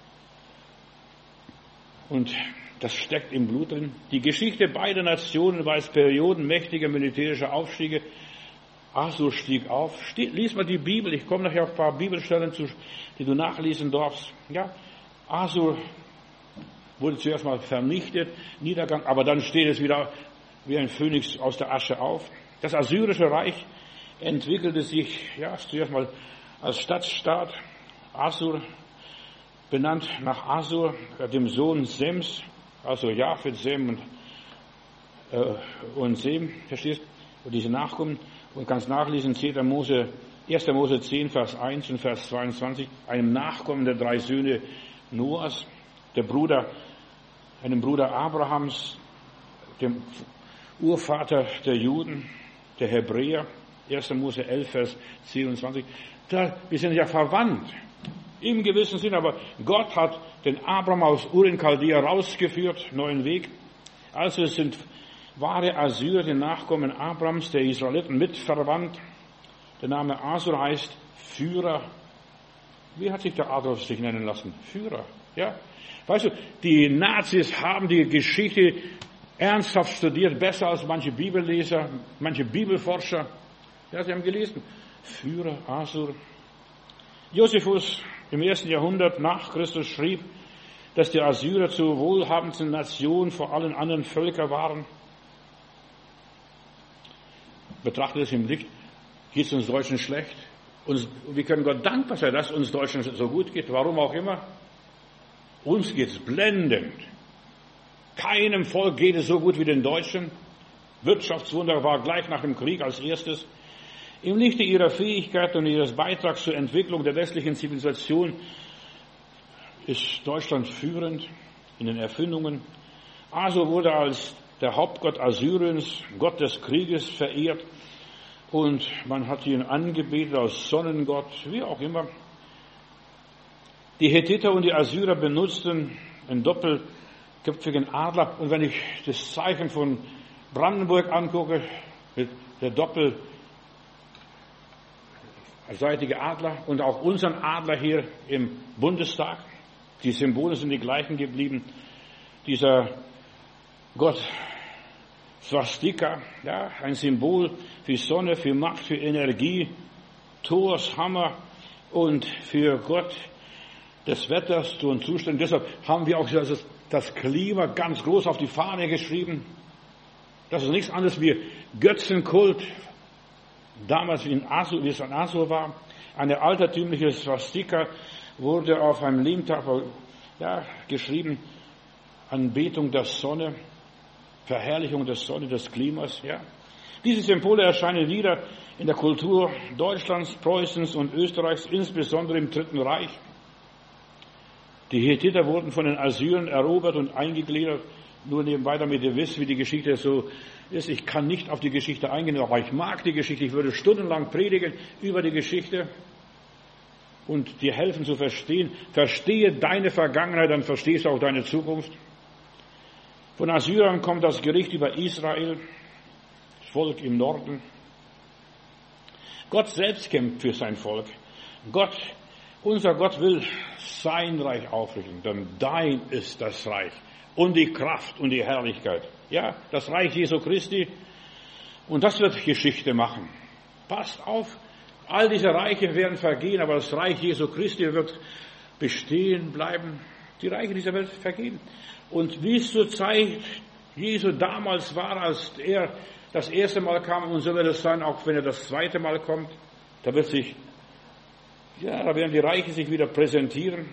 Und das steckt im Blut drin. Die Geschichte beider Nationen weist Perioden mächtiger militärischer Aufstiege. Assur stieg auf. Lies mal die Bibel. Ich komme nachher auf ein paar Bibelstellen zu, die du nachlesen darfst. Ja, Assur wurde zuerst mal vernichtet, Niedergang, aber dann steht es wieder wie ein Phönix aus der Asche auf. Das assyrische Reich entwickelte sich zuerst mal als Stadtstaat. Assur, benannt nach Assur, dem Sohn Sems, also Japhet, Sem und Sem, verstehst du? Und diese Nachkommen, und kannst nachlesen, 1. Mose 10, Vers 1 und Vers 22, einem Nachkommen der 3 Söhne Noahs, einem Bruder Abrahams, dem Urvater der Juden, der Hebräer, 1. Mose 11, Vers 27. Wir sind ja verwandt. Im gewissen Sinn, aber Gott hat den Abraham aus Ur in Chaldea rausgeführt, neuen Weg. Also es sind wahre Assyrer, die Nachkommen Abrahams, der Israeliten, mitverwandt. Der Name Assur heißt Führer. Wie hat sich der Adolf sich nennen lassen? Führer, ja. Weißt du, die Nazis haben die Geschichte ernsthaft studiert, besser als manche Bibelleser, manche Bibelforscher. Ja, sie haben gelesen. Führer, Assur. Josephus im 1. Jahrhundert nach Christus schrieb, dass die Assyrer zur wohlhabendsten Nation vor allen anderen Völkern waren. Betrachtet es im Licht, geht es uns Deutschen schlecht. Und wir können Gott dankbar sein, dass uns Deutschen so gut geht, warum auch immer. Uns geht es blendend. Keinem Volk geht es so gut wie den Deutschen. Wirtschaftswunder war gleich nach dem Krieg als erstes. Im Lichte ihrer Fähigkeit und ihres Beitrags zur Entwicklung der westlichen Zivilisation ist Deutschland führend in den Erfindungen. Assur wurde als der Hauptgott Assyriens, Gott des Krieges, verehrt und man hat ihn angebetet als Sonnengott, wie auch immer. Die Hethiter und die Assyrer benutzten einen doppelköpfigen Adler, und wenn ich das Zeichen von Brandenburg angucke, der doppelseitige Adler und auch unseren Adler hier im Bundestag, die Symbole sind die gleichen geblieben. Dieser Gott Swastika, ja, ein Symbol für Sonne, für Macht, für Energie, Thors Hammer und für Gott des Wetters und Zustände. Deshalb haben wir auch das Klima ganz groß auf die Fahne geschrieben. Das ist nichts anderes wie Götzenkult. Damals wie es in Assur war, eine altertümliche Swastika wurde auf einem Lehmtafel geschrieben, Anbetung der Sonne, Verherrlichung der Sonne, des Klimas. Ja. Diese Symbole erscheinen wieder in der Kultur Deutschlands, Preußens und Österreichs, insbesondere im Dritten Reich. Die Hethiter wurden von den Assyrern erobert und eingegliedert. Nur nebenbei, damit ihr wisst, wie die Geschichte so ist. Ich kann nicht auf die Geschichte eingehen, aber ich mag die Geschichte. Ich würde stundenlang predigen über die Geschichte und dir helfen zu verstehen. Verstehe deine Vergangenheit, dann verstehst du auch deine Zukunft. Von Assyrern kommt das Gericht über Israel, das Volk im Norden. Gott selbst kämpft für sein Volk. Unser Gott will sein Reich aufrichten, denn dein ist das Reich und die Kraft und die Herrlichkeit. Ja, das Reich Jesu Christi. Und das wird Geschichte machen. Passt auf, all diese Reiche werden vergehen, aber das Reich Jesu Christi wird bestehen bleiben. Die Reiche dieser Welt vergehen. Und wie es zur Zeit Jesu damals war, als er das erste Mal kam, und so wird es sein, auch wenn er das zweite Mal kommt, da werden die Reiche sich wieder präsentieren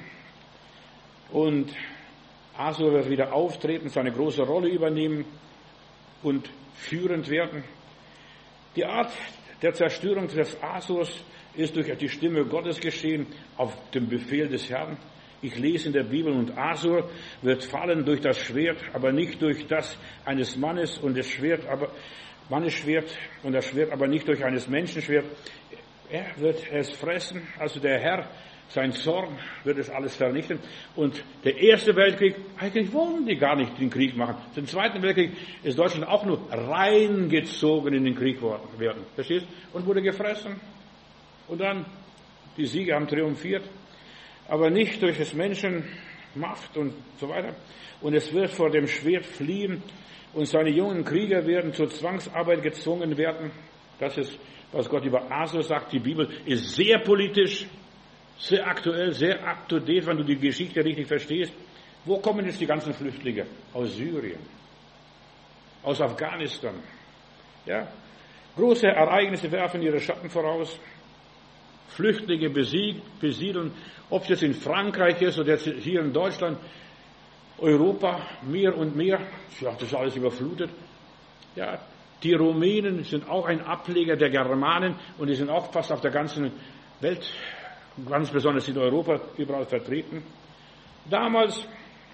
und Assur wird wieder auftreten, seine große Rolle übernehmen und führend werden. Die Art der Zerstörung des Assurs ist durch die Stimme Gottes geschehen, auf dem Befehl des Herrn. Ich lese in der Bibel, und Assur wird fallen durch das Schwert, aber nicht durch das eines Mannes und das Schwert, aber Mannesschwert und das Schwert, aber nicht durch eines Menschenschwert. Er wird es fressen, also der Herr, sein Zorn wird es alles vernichten. Und der Erste Weltkrieg, eigentlich wollen die gar nicht den Krieg machen. Zum Zweiten Weltkrieg ist Deutschland auch nur reingezogen in den Krieg werden. Verstehst? Und wurde gefressen. Und dann, die Sieger haben triumphiert. Aber nicht durch des Menschen Macht und so weiter. Und es wird vor dem Schwert fliehen. Und seine jungen Krieger werden zur Zwangsarbeit gezwungen werden. Das ist, was Gott über Assur sagt. Die Bibel ist sehr politisch, sehr aktuell, sehr up-to-date, wenn du die Geschichte richtig verstehst. Wo kommen jetzt die ganzen Flüchtlinge? Aus Syrien, aus Afghanistan. Ja? Große Ereignisse werfen ihre Schatten voraus. Flüchtlinge besiedeln, ob es jetzt in Frankreich ist oder jetzt hier in Deutschland, Europa, mehr und mehr. Ja, das ist alles überflutet. Ja, die Rumänen sind auch ein Ableger der Germanen und die sind auch fast auf der ganzen Welt, ganz besonders in Europa, überall vertreten. Damals,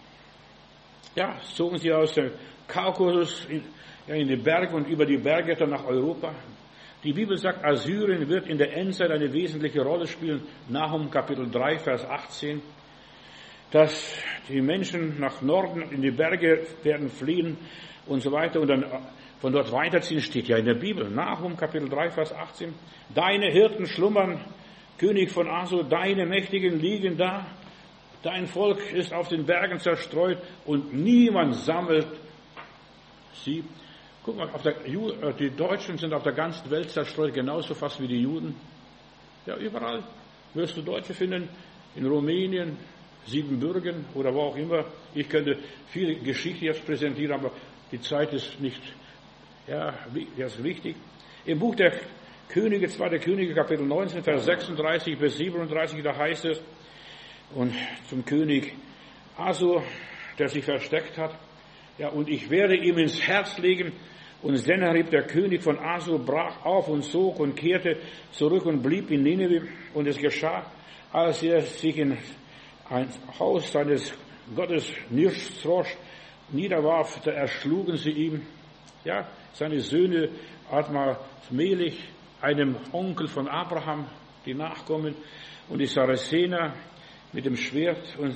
ja, zogen sie aus dem Kaukasus in die Berge und über die Berge dann nach Europa. Die Bibel sagt, Assyrien wird in der Endzeit eine wesentliche Rolle spielen. Nahum Kapitel 3, Vers 18. Dass die Menschen nach Norden in die Berge werden fliehen und so weiter und dann von dort weiterziehen, steht ja in der Bibel. Nahum Kapitel 3, Vers 18. Deine Hirten schlummern, König von Assur, deine Mächtigen liegen da. Dein Volk ist auf den Bergen zerstreut und niemand sammelt sie. Guck mal, die Deutschen sind auf der ganzen Welt zerstreut, genauso fast wie die Juden. Ja, überall wirst du Deutsche finden, in Rumänien, Siebenbürgen oder wo auch immer. Ich könnte viel Geschichte jetzt präsentieren, aber die Zeit ist nicht, das ist wichtig. Im Buch der Könige, 2. Könige, Kapitel 19, Vers 36 bis 37, da heißt es, und zum König Assur, der sich versteckt hat, ja, und ich werde ihm ins Herz legen, und Sennacherib, der König von Assur, brach auf und zog und kehrte zurück und blieb in Nineveh. Und es geschah, als er sich in ein Haus seines Gottes Nirschtrosch niederwarf, da erschlugen sie ihm, ja, seine Söhne Admamelech, einem Onkel von Abraham, die Nachkommen, und die Sarazener mit dem Schwert und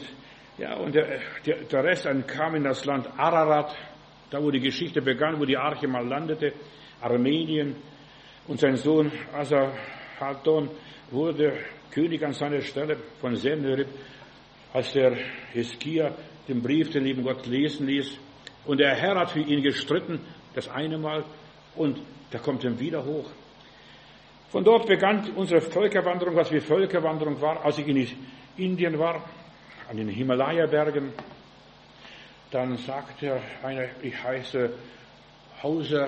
der Rest kam in das Land Ararat, da wo die Geschichte begann, wo die Arche mal landete, Armenien, und sein Sohn Asarhaddon wurde König an seiner Stelle von Sennacherib, als der Hiskia den Brief den lieben Gott lesen ließ. Und der Herr hat für ihn gestritten, das eine Mal, und da kommt er wieder hoch. Von dort begann unsere Völkerwanderung, was wie Völkerwanderung war, als ich in Indien war, an den Himalaya-Bergen. Dann sagte einer, ich heiße Hauser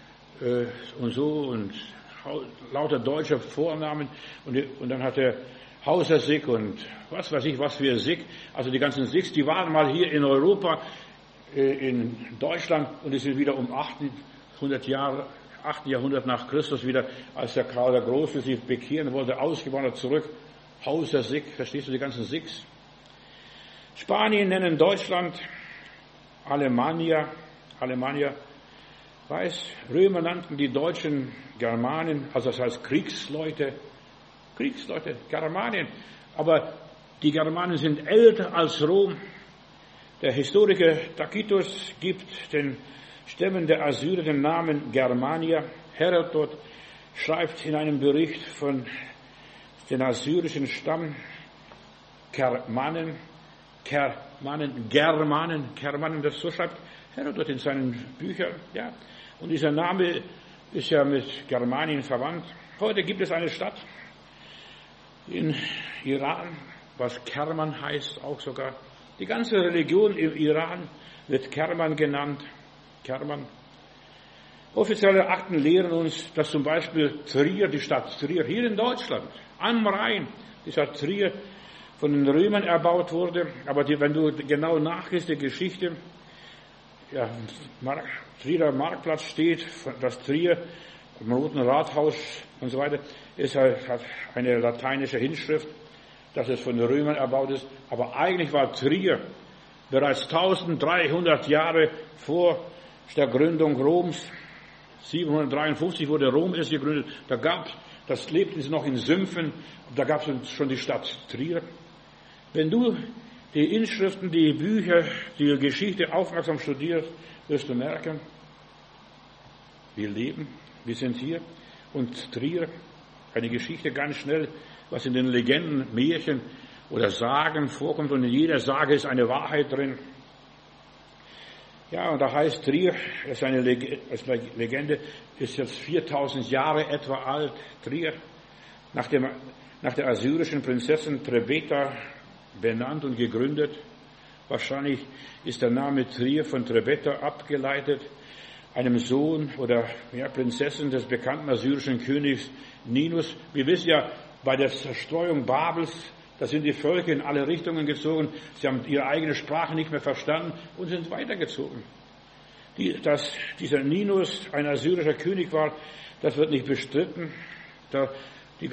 und so und lauter deutscher Vornamen und dann hat er Hauser Sikh und was weiß ich, was für Sikh. Also die ganzen Sikhs, die waren mal hier in Europa, in Deutschland und die sind wieder um 8. Jahrhundert nach Christus wieder, als der Karl der Große sich bekehren wollte, ausgewandert zurück. Hauser Sikh, verstehst du, die ganzen Sikhs? Spanien nennen Deutschland Alemannia. Römer nannten die Deutschen Germanen, also das heißt Kriegsleute, Germanien. Aber die Germanen sind älter als Rom. Der Historiker Tacitus gibt den Stämmen der Assyrer den Namen Germania. Herodot schreibt in einem Bericht von den assyrischen Stamm Germanen, das so schreibt Herodot in seinen Büchern. Ja. Und dieser Name ist ja mit Germanien verwandt. Heute gibt es eine Stadt in Iran, was Kerman heißt, auch sogar. Die ganze Religion im Iran wird Kerman genannt. Kerman. Offizielle Akten lehren uns, dass zum Beispiel Trier, die Stadt Trier, hier in Deutschland, am Rhein, die Stadt Trier von den Römern erbaut wurde. Aber wenn du genau nachliest, die Geschichte, ja, Trierer Marktplatz steht, das Trier, im Roten Rathaus und so weiter, hat eine lateinische Hinschrift, dass es von den Römern erbaut ist. Aber eigentlich war Trier bereits 1300 Jahre vor der Gründung Roms. 753 wurde Rom erst gegründet. Das lebten sie noch in Sümpfen. Da gab es schon die Stadt Trier. Wenn du die Inschriften, die Bücher, die Geschichte aufmerksam studierst, wirst du merken, wir leben, wir sind hier. Und Trier, eine Geschichte ganz schnell, was in den Legenden, Märchen oder Sagen vorkommt. Und in jeder Sage ist eine Wahrheit drin. Ja, und da heißt Trier, ist eine Legende, ist jetzt 4000 Jahre etwa alt. Trier, nach der assyrischen Prinzessin Trebeta benannt und gegründet. Wahrscheinlich ist der Name Trier von Trebeta abgeleitet, einem Sohn oder Prinzessin des bekannten assyrischen Königs Ninus. Wir wissen ja, bei der Zerstreuung Babels, da sind die Völker in alle Richtungen gezogen. Sie haben ihre eigene Sprache nicht mehr verstanden und sind weitergezogen. Dass dieser Ninus ein assyrischer König war, das wird nicht bestritten. Die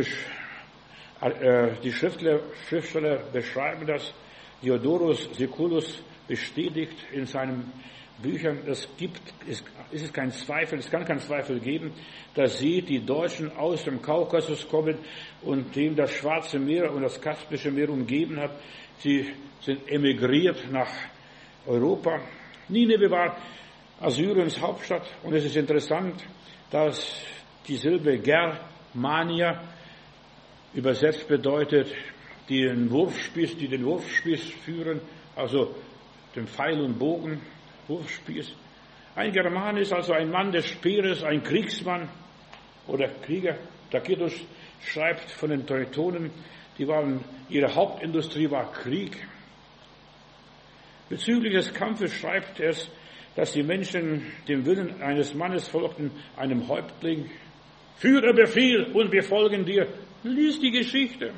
Schriftsteller beschreiben das. Diodorus Siculus bestätigt in seinen Büchern, es kann kein Zweifel geben, dass sie, die Deutschen, aus dem Kaukasus kommen und dem das Schwarze Meer und das Kaspische Meer umgeben hat. Sie sind emigriert nach Europa. Nineveh war Assyriens Hauptstadt und es ist interessant, dass die Silbe Germania übersetzt bedeutet, die den Wurfspieß führen, also den Pfeil und Bogen. Wurfspieß. Ein German ist also ein Mann des Speeres, ein Kriegsmann oder Krieger. Tacitus schreibt von den Teutonen, ihre Hauptindustrie war Krieg. Bezüglich des Kampfes schreibt es, dass die Menschen dem Willen eines Mannes folgten, einem Häuptling. Führe Befehl und wir folgen dir. Lies die Geschichte.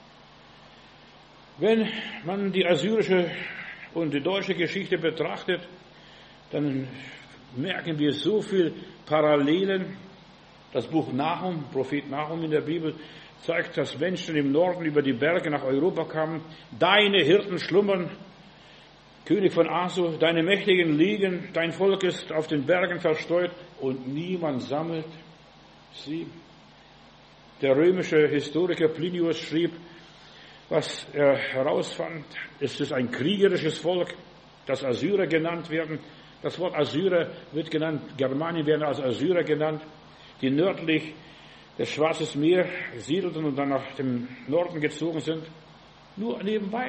Wenn man die assyrische und die deutsche Geschichte betrachtet, dann merken wir so viel Parallelen. Das Buch Nahum, Prophet Nahum in der Bibel, zeigt, dass Menschen im Norden über die Berge nach Europa kamen. Deine Hirten schlummern, König von Assur, deine Mächtigen liegen, dein Volk ist auf den Bergen verstreut und niemand sammelt sie. Der römische Historiker Plinius schrieb, was er herausfand, es ist ein kriegerisches Volk, das Assyrer genannt werden. Das Wort Assyrer wird genannt, Germanien werden als Assyrer genannt, die nördlich des Schwarzes Meer siedelten und dann nach dem Norden gezogen sind. Nur nebenbei.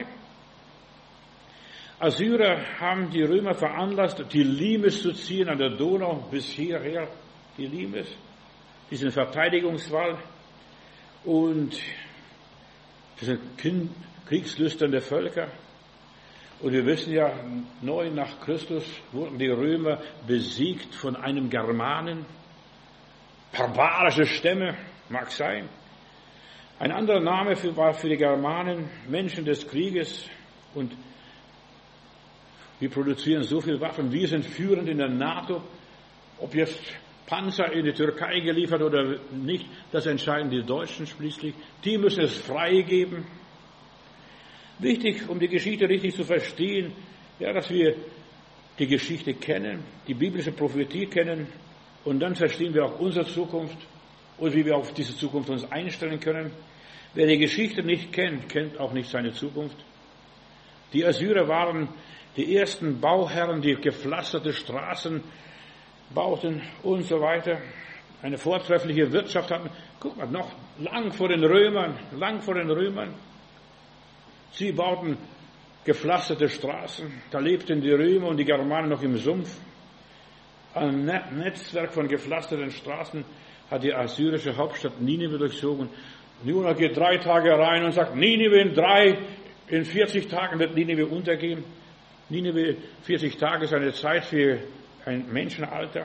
Assyrer haben die Römer veranlasst, die Limes zu ziehen an der Donau bis hierher, die Limes, diesen Verteidigungswall. Und das sind kriegslüsternde Völker. Und wir wissen ja, neu nach Christus wurden die Römer besiegt von einem Germanen. Barbarische Stämme, mag sein. Ein anderer Name war für die Germanen Menschen des Krieges. Und wir produzieren so viele Waffen. Wir sind führend in der NATO. Ob jetzt Panzer in die Türkei geliefert oder nicht, das entscheiden die Deutschen schließlich. Die müssen es freigeben. Wichtig, um die Geschichte richtig zu verstehen, ja, dass wir die Geschichte kennen, die biblische Prophetie kennen und dann verstehen wir auch unsere Zukunft und wie wir auf diese Zukunft uns einstellen können. Wer die Geschichte nicht kennt, kennt auch nicht seine Zukunft. Die Assyrer waren die ersten Bauherren, die gepflasterte Straßen bauten und so weiter, eine vortreffliche Wirtschaft hatten. Guck mal, noch lang vor den Römern. Sie bauten gepflasterte Straßen, da lebten die Römer und die Germanen noch im Sumpf. Ein Netzwerk von gepflasterten Straßen hat die assyrische Hauptstadt Ninive durchzogen. Jonah geht 3 Tage rein und sagt, Ninive in 40 Tagen wird Ninive untergehen. Ninive, 40 Tage ist eine Zeit für ein Menschenalter.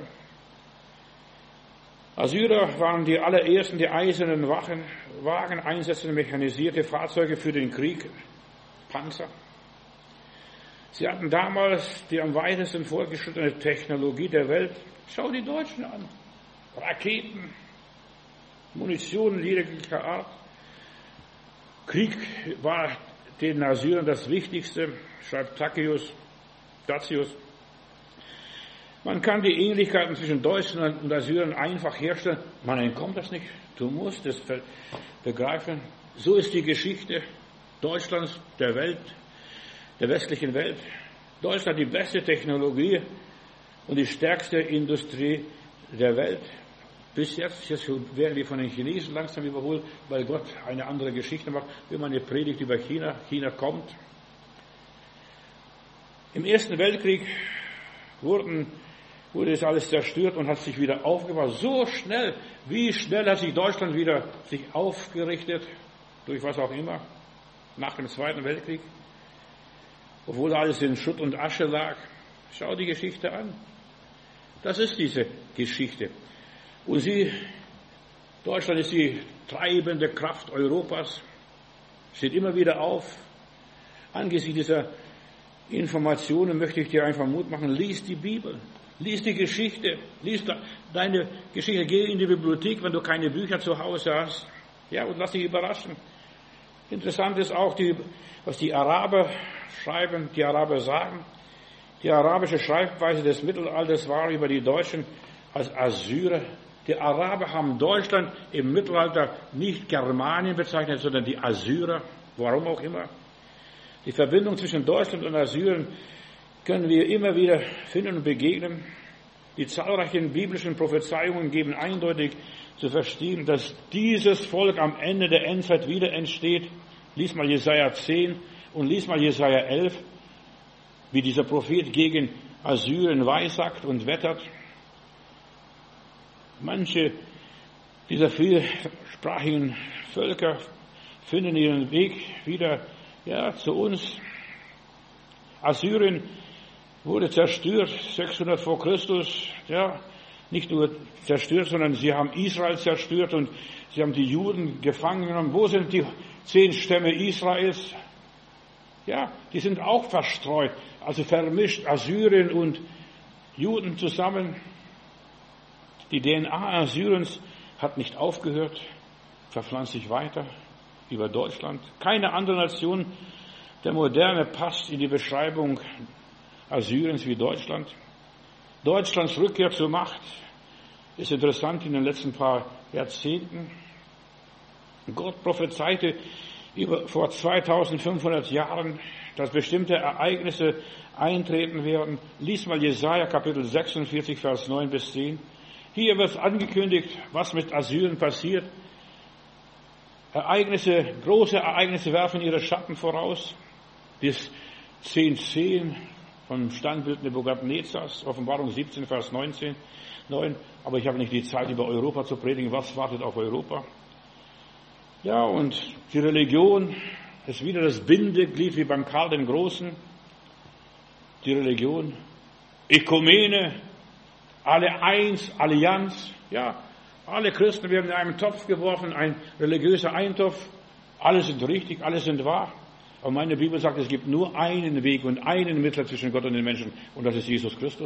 Assyrer waren die allerersten, die eisernen Wagen einsetzende mechanisierte Fahrzeuge für den Krieg, Panzer. Sie hatten damals die am weitesten fortgeschrittene Technologie der Welt. Schau die Deutschen an. Raketen, Munition jeglicher Art. Krieg war den Assyrern das Wichtigste, schreibt Tacius. Man kann die Ähnlichkeiten zwischen Deutschen und Assyrern einfach herstellen. Man entkommt das nicht. Du musst es begreifen. So ist die Geschichte Deutschlands, der Welt, der westlichen Welt. Deutschland hat die beste Technologie und die stärkste Industrie der Welt. Bis jetzt werden wir von den Chinesen langsam überholt, weil Gott eine andere Geschichte macht, wie man eine Predigt über China. China kommt. Im Ersten Weltkrieg wurde es alles zerstört und hat sich wieder aufgebaut. So schnell, wie schnell hat sich Deutschland wieder sich aufgerichtet, durch was auch immer, nach dem Zweiten Weltkrieg, obwohl alles in Schutt und Asche lag. Schau die Geschichte an. Das ist diese Geschichte. Und Deutschland ist die treibende Kraft Europas, steht immer wieder auf. Angesichts dieser Informationen möchte ich dir einfach Mut machen, lies die Bibel, lies die Geschichte, lies deine Geschichte, geh in die Bibliothek, wenn du keine Bücher zu Hause hast, ja, und lass dich überraschen. Interessant ist auch, was die Araber schreiben, die Araber sagen. Die arabische Schreibweise des Mittelalters war über die Deutschen als Assyrer. Die Araber haben Deutschland im Mittelalter nicht Germanien bezeichnet, sondern die Assyrer, warum auch immer. Die Verbindung zwischen Deutschland und Assyrien können wir immer wieder finden und begegnen. Die zahlreichen biblischen Prophezeiungen geben eindeutig zu verstehen, dass dieses Volk am Ende der Endzeit wieder entsteht. Lies mal Jesaja 10 und lies mal Jesaja 11, wie dieser Prophet gegen Assyrien weissagt und wettert. Manche dieser vielsprachigen Völker finden ihren Weg wieder zu uns. Assyrien wurde zerstört, 600 vor Christus. Ja, nicht nur zerstört, sondern sie haben Israel zerstört und sie haben die Juden gefangen genommen. Wo sind die 10 Stämme Israels? Ja, die sind auch verstreut, also vermischt, Assyrien und Juden zusammen. Die DNA Assyriens hat nicht aufgehört, verpflanzt sich weiter über Deutschland. Keine andere Nation der Moderne passt in die Beschreibung Assyriens wie Deutschland. Deutschlands Rückkehr zur Macht ist interessant in den letzten paar Jahrzehnten. Gott prophezeite vor 2500 Jahren, dass bestimmte Ereignisse eintreten werden. Lies mal Jesaja Kapitel 46, Vers 9 bis 10. Hier wird angekündigt, was mit Assyrien passiert. Große Ereignisse werfen ihre Schatten voraus. Bis 10,10 vom Standbild Nebukadnezars, Offenbarung 17, Vers 9. Aber ich habe nicht die Zeit, über Europa zu predigen. Was wartet auf Europa? Ja, und die Religion ist wieder das Bindeglied wie beim Karl den Großen. Die Religion, Ökumene, alle eins, Allianz, ja, alle Christen werden in einen Topf geworfen, ein religiöser Eintopf. Alle sind richtig, alle sind wahr. Aber meine Bibel sagt, es gibt nur einen Weg und einen Mittler zwischen Gott und den Menschen, und das ist Jesus Christus.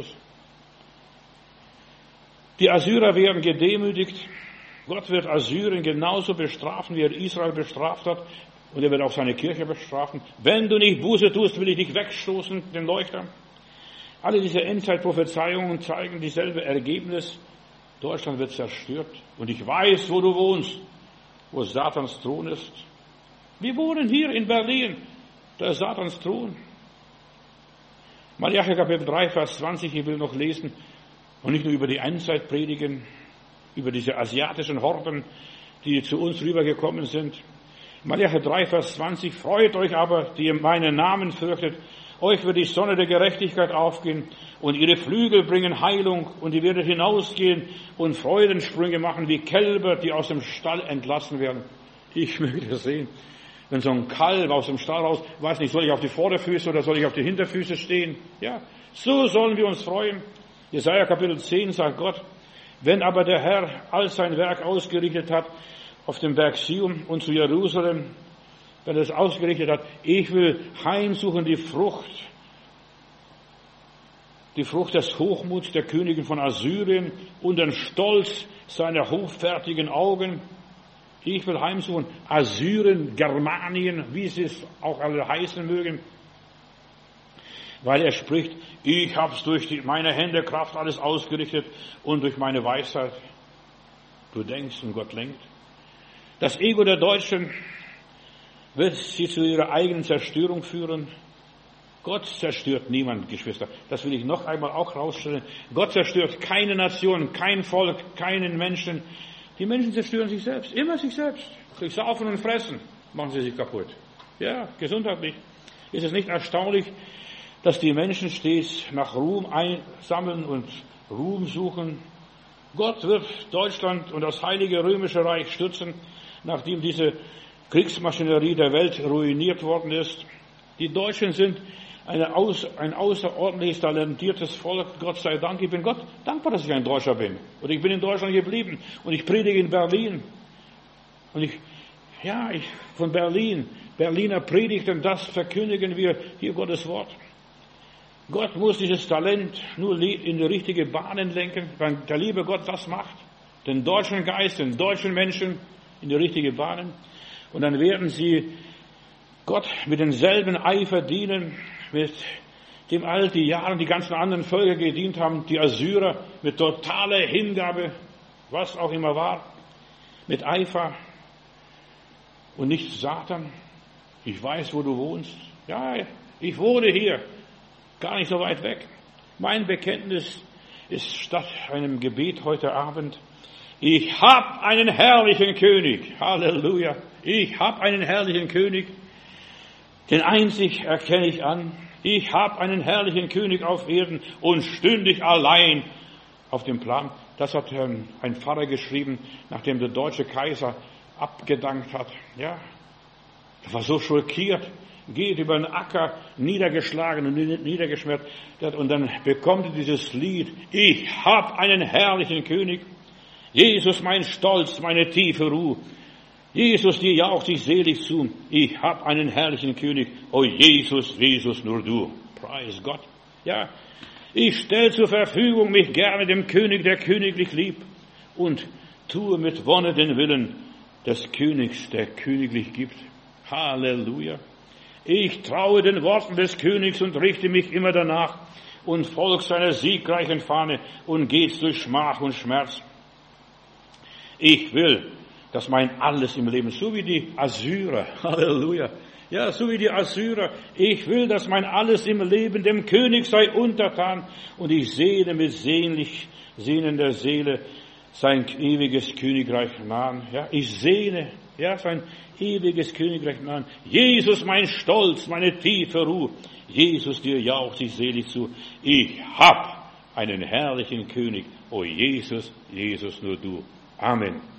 Die Assyrer werden gedemütigt. Gott wird Assyrien genauso bestrafen, wie er Israel bestraft hat. Und er wird auch seine Kirche bestrafen. Wenn du nicht Buße tust, will ich dich wegstoßen, den Leuchter. Alle diese Endzeitprophezeiungen zeigen dieselbe Ergebnis. Deutschland wird zerstört. Und ich weiß, wo du wohnst, wo Satans Thron ist. Wir wohnen hier in Berlin. Da ist Satans Thron. Malachi Kapitel 3, Vers 20, ich will noch lesen. Und nicht nur über die Endzeit predigen, über diese asiatischen Horden, die zu uns rübergekommen sind. Malachi 3, Vers 20, freut euch aber, die ihr meinen Namen fürchtet. Euch wird die Sonne der Gerechtigkeit aufgehen und ihre Flügel bringen Heilung und ihr werdet hinausgehen und Freudensprünge machen wie Kälber, die aus dem Stall entlassen werden. Ich möchte das sehen. Wenn so ein Kalb aus dem Stall raus, weiß nicht, soll ich auf die Vorderfüße oder soll ich auf die Hinterfüße stehen? Ja, so sollen wir uns freuen. Jesaja Kapitel 10 sagt Gott, wenn aber der Herr all sein Werk ausgerichtet hat auf dem Berg Sion und zu Jerusalem, wenn er es ausgerichtet hat, ich will heimsuchen die Frucht des Hochmuts der Königin von Assyrien und den Stolz seiner hoffärtigen Augen. Ich will heimsuchen Assyrien, Germanien, wie sie es auch alle heißen mögen, weil er spricht, ich hab's durch meine Hände Kraft alles ausgerichtet und durch meine Weisheit. Du denkst und Gott lenkt. Das Ego der Deutschen wird sie zu ihrer eigenen Zerstörung führen. Gott zerstört niemand, Geschwister. Das will ich noch einmal auch rausstellen. Gott zerstört keine Nation, kein Volk, keinen Menschen. Die Menschen zerstören sich selbst, immer sich selbst. Durch Saufen und Fressen machen sie sich kaputt. Ja, gesundheitlich. Ist es nicht erstaunlich, dass die Menschen stets nach Ruhm einsammeln und Ruhm suchen? Gott wird Deutschland und das Heilige Römische Reich stützen, nachdem diese Kriegsmaschinerie der Welt ruiniert worden ist. Die Deutschen sind ein außerordentlich talentiertes Volk, Gott sei Dank. Ich bin Gott dankbar, dass ich ein Deutscher bin. Und ich bin in Deutschland geblieben. Und ich predige in Berlin. Und von Berlin, Berliner Predigten, das verkündigen wir hier Gottes Wort. Gott muss dieses Talent nur in die richtige Bahnen lenken, wenn der liebe Gott das macht. Den deutschen Geist, den deutschen Menschen in die richtige Bahnen. Und dann werden sie Gott mit denselben Eifer dienen, mit dem all die Jahre die ganzen anderen Völker gedient haben, die Assyrer mit totaler Hingabe, was auch immer war, mit Eifer und nicht Satan. Ich weiß, wo du wohnst. Ja, ich wohne hier, gar nicht so weit weg. Mein Bekenntnis ist statt einem Gebet heute Abend, ich habe einen herrlichen König. Halleluja. Ich habe einen herrlichen König. Den einzig erkenne ich an. Ich habe einen herrlichen König auf Erden und stündig allein auf dem Plan. Das hat ein Pfarrer geschrieben, nachdem der deutsche Kaiser abgedankt hat. Ja, er war so schockiert, geht über den Acker, niedergeschlagen und niedergeschmettert. Und dann bekommt er dieses Lied, ich habe einen herrlichen König. Jesus, mein Stolz, meine tiefe Ruhe. Jesus, dir jauchzt ich selig zu. Ich hab einen herrlichen König. Oh Jesus, Jesus, nur du. Preis Gott. Ja, ich stell zur Verfügung mich gerne dem König, der königlich liebt, und tue mit Wonne den Willen des Königs, der königlich gibt. Halleluja. Ich traue den Worten des Königs und richte mich immer danach und folg seiner siegreichen Fahne und geht's durch Schmach und Schmerz. Ich will, dass mein alles im Leben, so wie die Assyrer, Halleluja, ja, so wie die Assyrer, ich will, dass mein alles im Leben dem König sei untertan und ich sehne mit sehnlich sehnender Seele sein ewiges Königreich nahen. Ja, ich sehne, ja, sein ewiges Königreich nahen. Jesus, mein Stolz, meine tiefe Ruhe. Jesus, dir jauchzt ich selig zu. Ich hab einen herrlichen König. O Jesus, Jesus, nur du. Amen.